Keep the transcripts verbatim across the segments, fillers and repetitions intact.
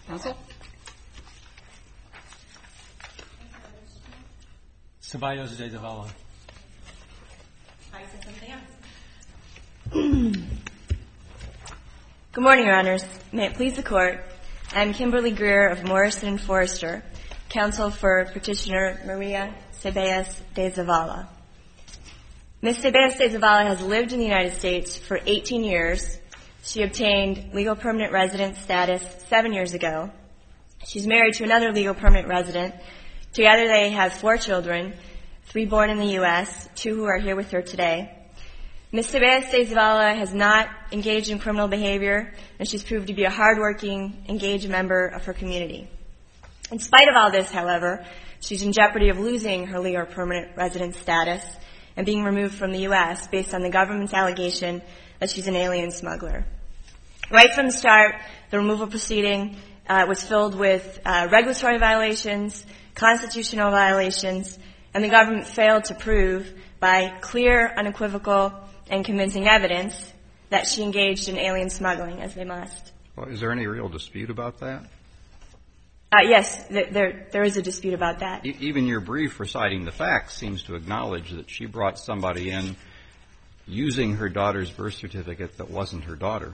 Counsel? Ceballos de Zavala. I said something else. Good morning, Your Honors. May it please the Court. I'm Kimberly Greer of Morrison and Forrester, counsel for Petitioner Maria Ceballos de Zavala. Miz Ceballos de Zavala has lived in the United States for eighteen years. She obtained legal permanent resident status seven years ago. She's married to another legal permanent resident. Together they have four children, three born in the U S, two who are here with her today. Miz Ceballos de Zavala has not engaged in criminal behavior, and she's proved to be a hardworking, engaged member of her community. In spite of all this, however, she's in jeopardy of losing her legal permanent resident status and being removed from the U S based on the government's allegation that she's an alien smuggler. Right from the start, the removal proceeding uh, was filled with uh, regulatory violations, constitutional violations, and the government failed to prove by clear, unequivocal, and convincing evidence that she engaged in alien smuggling, as they must. Well, is there any real dispute about that? Uh, yes, th- there there is a dispute about that. E- even your brief reciting the facts seems to acknowledge that she brought somebody in using her daughter's birth certificate that wasn't her daughter.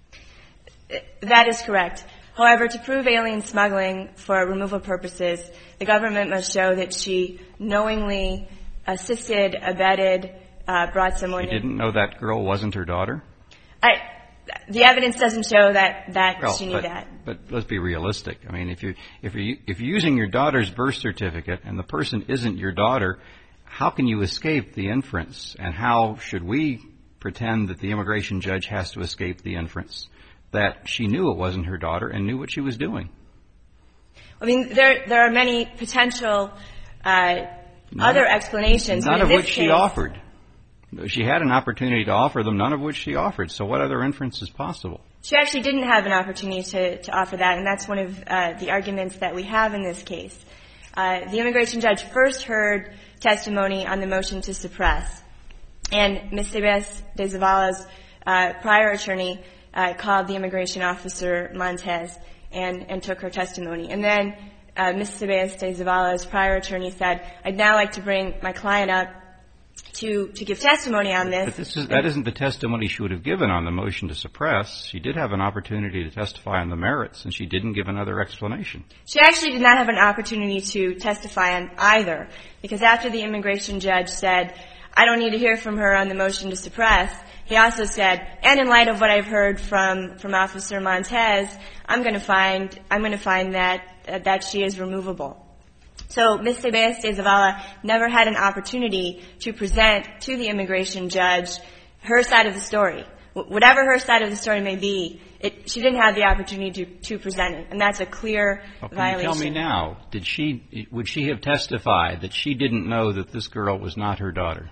That is correct. However, to prove alien smuggling for removal purposes, the government must show that she knowingly assisted, abetted, uh, brought someone in. She didn't know that girl wasn't her daughter? I, the evidence doesn't show that, that well, she knew but, that. But let's be realistic. I mean, if you if you if you're using your daughter's birth certificate and the person isn't your daughter, how can you escape the inference? And how should we pretend that the immigration judge has to escape the inference that she knew it wasn't her daughter and knew what she was doing? I mean, there there are many potential uh, none, other explanations. None of which case, she offered. She had an opportunity to offer them, none of which she offered. So what other inference is possible? She actually didn't have an opportunity to, to offer that, and that's one of uh, the arguments that we have in this case. Uh, the immigration judge first heard testimony on the motion to suppress, and Miz Ceballos de Zavala's uh, prior attorney uh, called the immigration officer Montez and, and took her testimony. And then uh, Miz Ceballos de Zavala's prior attorney said, I'd now like to bring my client up to to give testimony on this. But this is, that isn't the testimony she would have given on the motion to suppress. She did have an opportunity to testify on the merits, and she didn't give another explanation. She actually did not have an opportunity to testify on either, because after the immigration judge said, I don't need to hear from her on the motion to suppress, he also said, and in light of what I've heard from, from Officer Montez, I'm going to find I'm going to find that uh, that she is removable. So Miz Ceballos de Zavala never had an opportunity to present to the immigration judge her side of the story. W- whatever her side of the story may be, it, she didn't have the opportunity to, to present it, and that's a clear well, can violation. you tell me now, did she, would she have testified that she didn't know that this girl was not her daughter?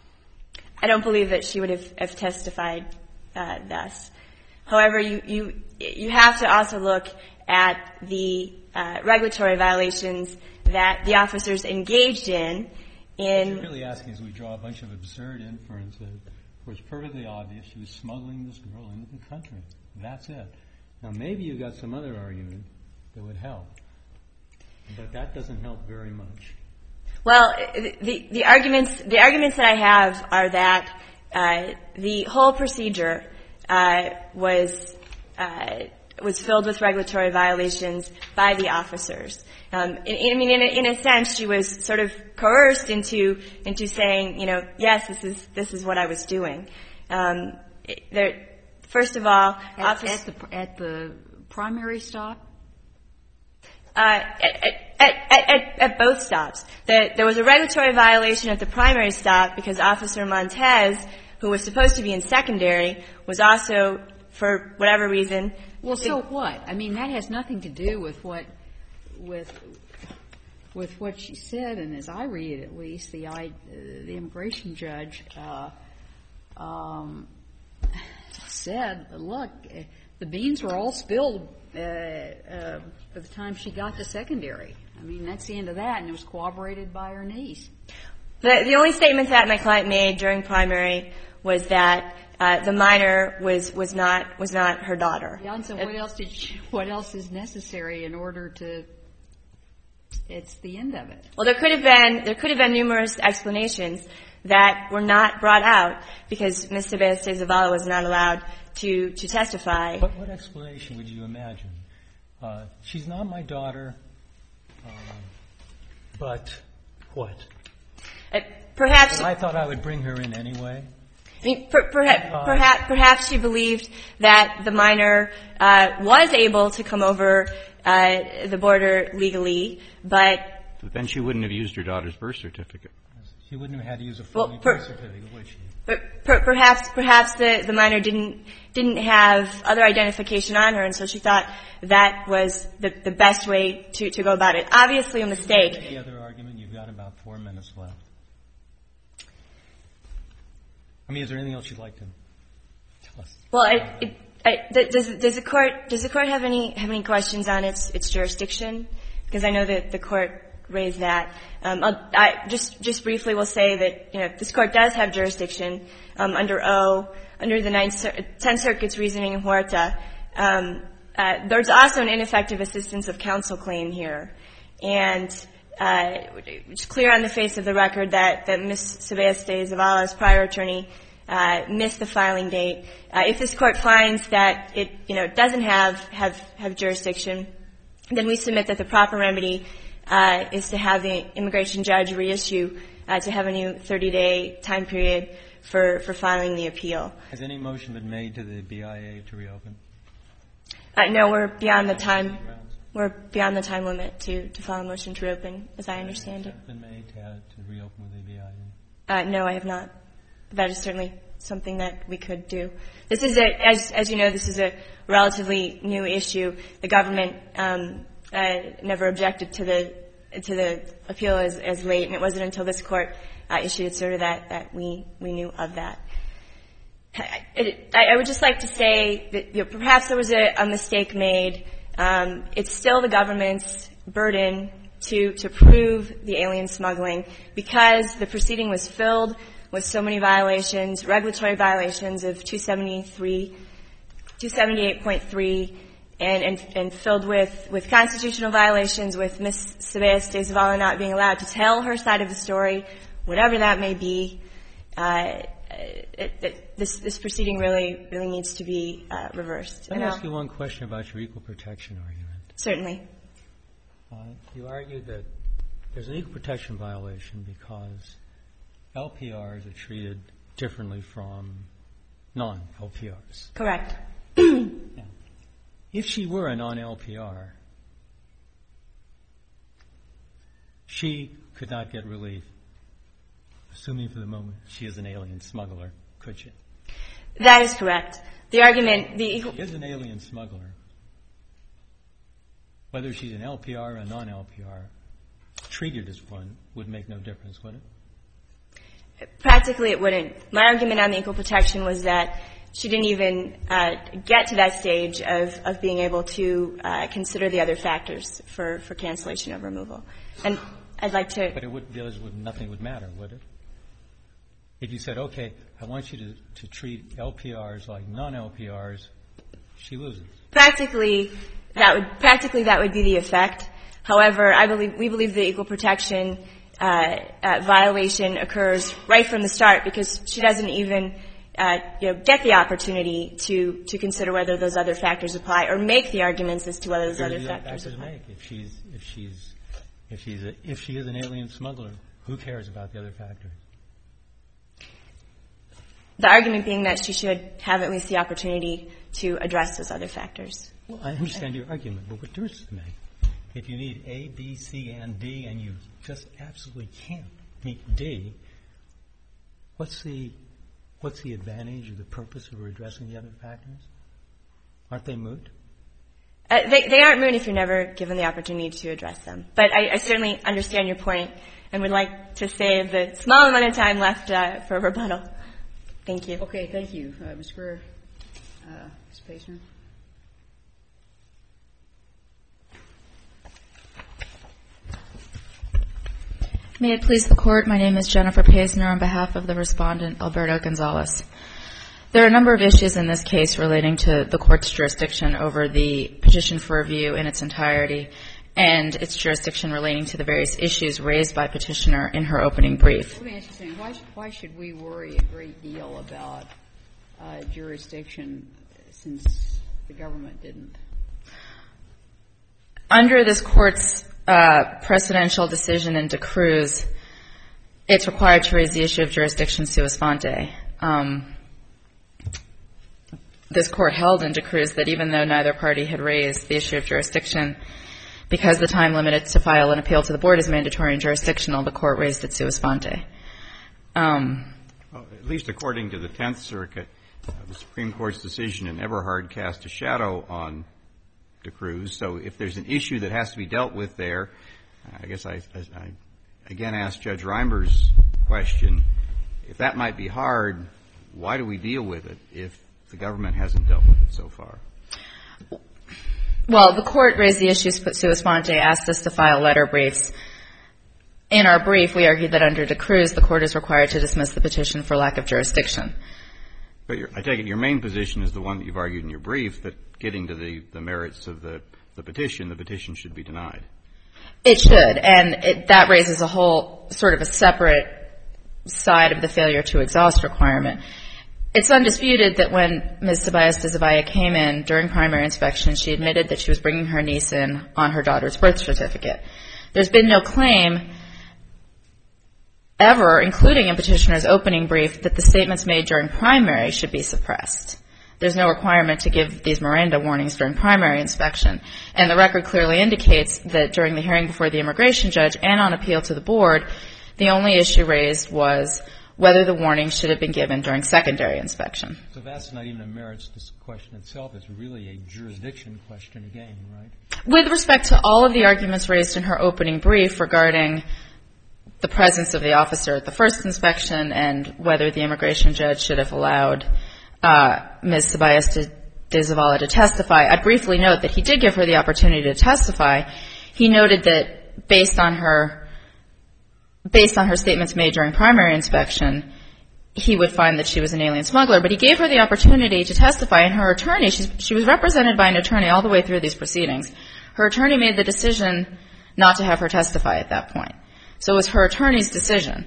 I don't believe that she would have, have testified uh, thus. However, you, you, you have to also look at the uh, regulatory violations that the officers engaged in. in What you're really asking is we draw a bunch of absurd inferences where it's perfectly obvious she was smuggling this girl into the country. That's it. Now, maybe you've got some other argument that would help, but that doesn't help very much. Well, the, the arguments the arguments that I have are that uh, the whole procedure uh, was uh, was filled with regulatory violations by the officers. Um, in, I mean, in a, in a sense, she was sort of coerced into into saying, you know, yes, this is this is what I was doing. Um, there, first of all, at, office, at the at the primary stop. Uh, at, at, at, at, at both stops. The, there was a regulatory violation at the primary stop because Officer Montez, who was supposed to be in secondary, was also, for whatever reason. Well, so what? I mean, that has nothing to do with what, with, with what she said. And as I read it, at least, the I, uh, the immigration judge uh, um, said, "Look, the beans were all spilled uh, uh, by the time she got to secondary." I mean, that's the end of that, and it was corroborated by her niece. The, the only statement that my client made during primary was that uh, the minor was, was not was not her daughter. Yeah, and so what else did she, what else is necessary in order to? It's the end of it. Well, there could have been there could have been numerous explanations that were not brought out because Miz Ceballos de Zavala was not allowed to to testify. What, what explanation would you imagine? Uh, she's not my daughter, uh, but what? Uh, perhaps I thought I would bring her in anyway. I mean, per, perhaps, perhaps, perhaps she believed that the minor uh, was able to come over uh, the border legally, but But then she wouldn't have used her daughter's birth certificate. She wouldn't have had to use a phony Well, per- birth certificate, would she? but per, perhaps perhaps the, the minor didn't didn't have other identification on her, and so she thought that was the, the best way to, to go about it. Obviously, a mistake. Any other argument? You've got about four minutes left. I mean, is there anything else you'd like to tell us? Well, it, it, I, does does the court does the court have any have any questions on its its jurisdiction? Because I know that the court raised that. Um, I'll, I just just briefly will say that you know this court does have jurisdiction um, under O under the ninth Tenth Circuit's reasoning in Huerta. Um, uh, there's also an ineffective assistance of counsel claim here, and uh, it's clear on the face of the record that that Miz Ceballos de Zavala's prior attorney uh, missed the filing date. Uh, if this court finds that it you know doesn't have have have jurisdiction, then we submit that the proper remedy uh, is to have the immigration judge reissue uh, to have a new thirty-day time period for, for filing the appeal. Has any motion been made to the B I A to reopen? Uh, no, we're beyond the time. We're beyond the time limit to, to file a motion to reopen, as I understand it. Has been made to, to reopen with the B I A? Uh, no, I have not. That is certainly something that we could do. This is a, as as you know, this is a relatively new issue. The government um, uh, never objected to the to the appeal as, as late, and it wasn't until this court uh, issued its order that, that we we knew of that. I, it, I would just like to say that you know, perhaps there was a, a mistake made. Um, it's still the government's burden to to prove the alien smuggling because the proceeding was filled with so many violations, regulatory violations of two seventy-three, two seventy-eight point three, and, and, and filled with, with constitutional violations, with Miz Ceballos de Zavala not being allowed to tell her side of the story, whatever that may be. Uh, it, it, this, this proceeding really, really needs to be uh, reversed. Let me ask you one question about your equal protection argument. Certainly. Uh, you argue that there's an equal protection violation because L P Rs are treated differently from non-L P Rs. Correct. Now, if she were a non-L P R, she could not get relief, assuming for the moment she is an alien smuggler, could she? That is correct. The argument, the equal... She is an alien smuggler. Whether she's an L P R or a non-L P R, treated as one would make no difference, would it? Practically it wouldn't. My argument on the equal protection was that she didn't even uh, get to that stage of, of being able to uh, consider the other factors for, for cancellation of removal. And I'd like to... But it would, would, nothing would matter, would it? If you said, okay, I want you to, to treat L P Rs like non-L P Rs, she loses. Practically, that would practically that would be the effect. However, I believe we believe the equal protection uh, uh, violation occurs right from the start because she doesn't even uh, you know get the opportunity to to consider whether those other factors apply or make the arguments as to whether those other factors apply. Make if she's if she's if she's a, if she is an alien smuggler, who cares about the other factors? The argument being that she should have at least the opportunity to address those other factors. Well, I understand your argument, but what difference does it make? If you need A, B, C, and D, and you just absolutely can't meet D, what's the what's the advantage or the purpose of addressing the other factors? Aren't they moot? Uh, they, they aren't moot if you're never given the opportunity to address them. But I, I certainly understand your point and would like to save the small amount of time left uh, for rebuttal. Thank you. Okay, thank you. Uh, Miz Greer, uh, Miz Pazner. May it please the Court, my name is Jennifer Paisner on behalf of the respondent, Alberto Gonzalez. There are a number of issues in this case relating to the Court's jurisdiction over the petition for review in its entirety and its jurisdiction relating to the various issues raised by petitioner in her opening brief. Let me ask you something. Why, why should we worry a great deal about uh, jurisdiction since the government didn't? Under this Court's uh, precedential decision in De Cruz, it's required to raise the issue of jurisdiction sua sponte. Um, this Court held in De Cruz that even though neither party had raised the issue of jurisdiction, because the time limited to file an appeal to the Board is mandatory and jurisdictional, the Court raised it sua sponte. Um, well, at least according to the Tenth Circuit, uh, the Supreme Court's decision in Eberhard cast a shadow on De Cruz. So if there's an issue that has to be dealt with there, I guess I, I, I again ask Judge Reimer's question, if that might be hard, why do we deal with it if the government hasn't dealt with it so far? Well, the Court raised the issue sua sponte, asked us to file letter briefs. In our brief, we argued that under De Cruz, the Court is required to dismiss the petition for lack of jurisdiction. But your, I take it your main position is the one that you've argued in your brief, that getting to the, the merits of the, the petition, the petition should be denied. It should, and it, that raises a whole sort of a separate side of the failure to exhaust requirement. It's undisputed that when Miz Ceballos de Zavalla came in during primary inspection, she admitted that she was bringing her niece in on her daughter's birth certificate. There's been no claim ever, including in petitioner's opening brief, that the statements made during primary should be suppressed. There's no requirement to give these Miranda warnings during primary inspection. And the record clearly indicates that during the hearing before the immigration judge and on appeal to the board, the only issue raised was whether the warning should have been given during secondary inspection. So that's not even a merits question itself. It's really a jurisdiction question again, right? With respect to all of the arguments raised in her opening brief regarding the presence of the officer at the first inspection and whether the immigration judge should have allowed uh, Miz Ceballos de, de Zavalla to testify, I'd briefly note that he did give her the opportunity to testify. He noted that based on her based on her statements made during primary inspection, he would find that she was an alien smuggler. But he gave her the opportunity to testify, and her attorney, she's, she was represented by an attorney all the way through these proceedings. Her attorney made the decision not to have her testify at that point. So it was her attorney's decision.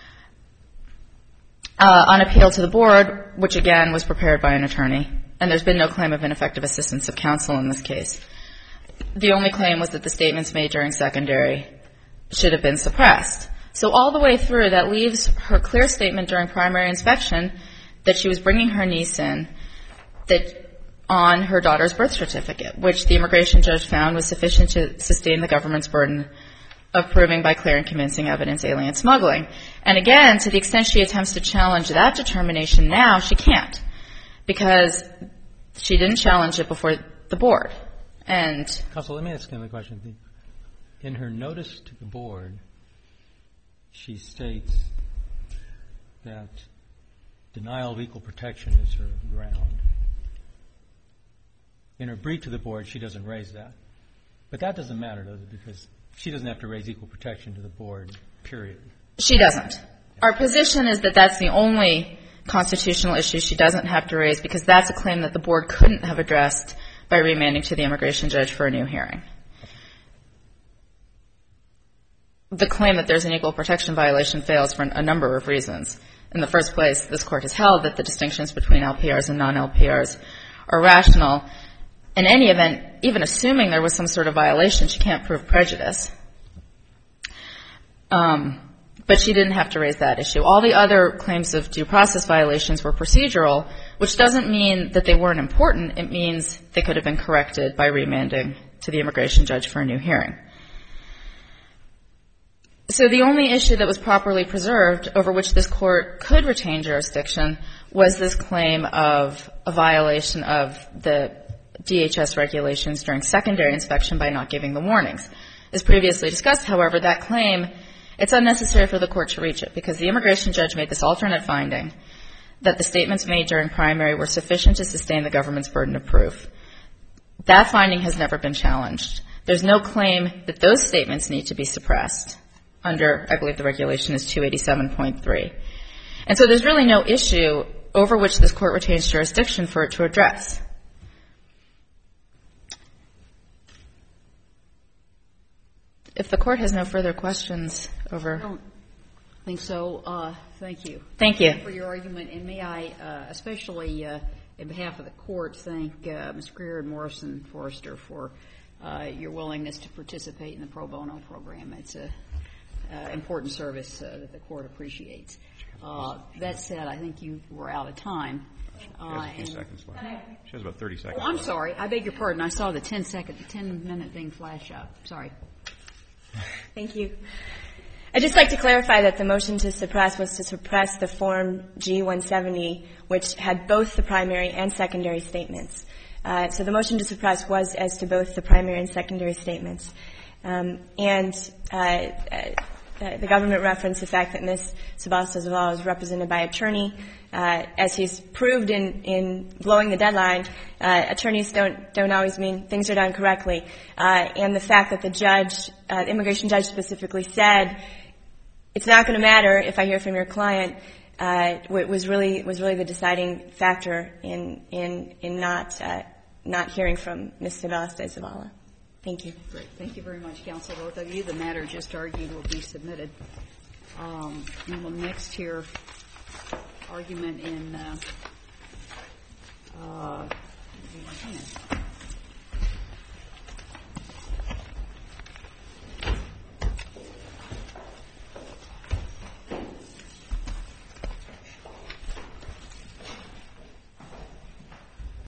Uh, on appeal to the board, which again was prepared by an attorney, and there's been no claim of ineffective assistance of counsel in this case. The only claim was that the statements made during secondary should have been suppressed. So all the way through, that leaves her clear statement during primary inspection that she was bringing her niece in that on her daughter's birth certificate, which the immigration judge found was sufficient to sustain the government's burden of proving by clear and convincing evidence alien smuggling. And again, to the extent she attempts to challenge that determination now, she can't, because she didn't challenge it before the board. And Counsel, let me ask another question. In her notice to the board, she states that denial of equal protection is her ground. In her brief to the board, she doesn't raise that. But that doesn't matter, does it? Because she doesn't have to raise equal protection to the board, period. She doesn't. Our position is that that's the only constitutional issue she doesn't have to raise, because that's a claim that the board couldn't have addressed by remanding to the immigration judge for a new hearing. The claim that there's an equal protection violation fails for a number of reasons. In the first place, this Court has held that the distinctions between L P Rs and non-L P Rs are rational. In any event, even assuming there was some sort of violation, she can't prove prejudice. Um, but she didn't have to raise that issue. All the other claims of due process violations were procedural, which doesn't mean that they weren't important. It means they could have been corrected by remanding to the immigration judge for a new hearing. So the only issue that was properly preserved over which this Court could retain jurisdiction was this claim of a violation of the D H S regulations during secondary inspection by not giving the warnings. As previously discussed, however, that claim, it's unnecessary for the Court to reach it, because the immigration judge made this alternate finding that the statements made during primary were sufficient to sustain the government's burden of proof. That finding has never been challenged. There's no claim that those statements need to be suppressed. under, I believe the regulation is two eighty-seven point three. And so there's really no issue over which this court retains jurisdiction for it to address. If the court has no further questions over. I don't think so. Uh, thank you. Thank you. For your argument. And may I, uh, especially uh, in behalf of the court, thank uh, Miz Greer and Morrison Forrester for uh, your willingness to participate in the pro bono program. It's an uh, important service uh, that the court appreciates. Uh, that said, I think you were out of time. She has a few seconds left. She has about thirty seconds Oh, I'm left. sorry. I beg your pardon. I saw the ten second, the ten minute thing flash up. Sorry. Thank you. I'd just like to clarify that the motion to suppress was to suppress the Form G one seventy, which had both the primary and secondary statements. Uh, so the motion to suppress was as to both the primary and secondary statements. Um, and uh, uh, the government referenced the fact that Miz Sebastez-Zavala was represented by attorney. Uh, as he's proved in, in blowing the deadline, uh, attorneys don't don't always mean things are done correctly. Uh, and the fact that the judge, uh, the immigration judge specifically said, it's not going to matter if I hear from your client, uh, was really was really the deciding factor in in in not uh, not hearing from Miz Sebastez-Zavala. Thank you. Great. Thank you very much, counsel. Both of you. The matter just argued will be submitted. Um, we will next hear argument in uh, uh,